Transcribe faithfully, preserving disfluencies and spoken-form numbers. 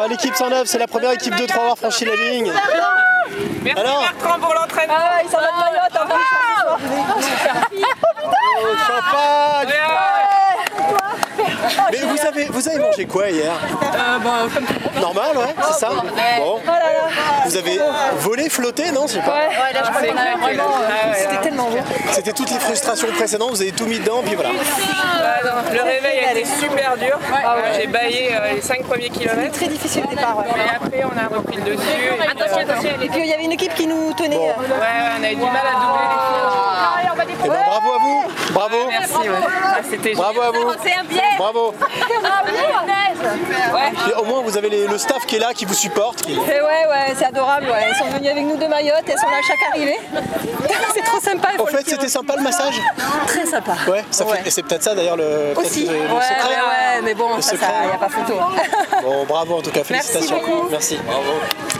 Enfin, l'équipe cent neuf, c'est la première équipe de trois à avoir franchi la ligne. Merci Alors Bertrand pour l'entraînement. Ah, il s'en va de Mayotte en plus. Oh, champagne. Mais vous avez, vous avez mangé quoi hier? Euh, bon, comme tout le monde. Normal, ouais, c'est ça. Bon. Oh là là. Vous avez volé, flotté, non? Je sais pas. Ouais, ouais, là je crois qu'on a vraiment. Ah, ouais, C'était là. tellement beau. C'était toutes les frustrations précédentes, vous avez tout mis dedans, puis voilà. Ah, non, le réveil a été super dur. Ah ouais. J'ai baillé euh, les cinq premiers kilomètres. Très difficile au départ. Ouais. Et après, on a repris le dessus. Et Attention, puis, euh, attention. Et puis il y avait une équipe qui nous tenait. Bon. euh, Ouais, ouais, on a eu du mal à doubler les filles. Eh ben, bravo à vous, bravo, Merci, ouais. Ah, c'était bravo à vous, C'est un piège. bravo. Ouais. Et au moins vous avez les- le staff qui est là, qui vous supporte. Qui... Et ouais, ouais, c'est adorable. Ouais. Ils sont venus avec nous de Mayotte, elles sont là à chaque arrivée. C'est trop sympa. il faut En le fait, dire. c'était sympa le massage. Très sympa. Ouais, ça fait. Ouais. Et c'est peut-être ça d'ailleurs le, peut-être Aussi. le- Ouais, le ouais, secret. ouais, mais bon, Le ça, secret, il n'y a ouais. pas photo. Bon, bravo en tout cas, Merci félicitations. beaucoup. Merci. Bravo.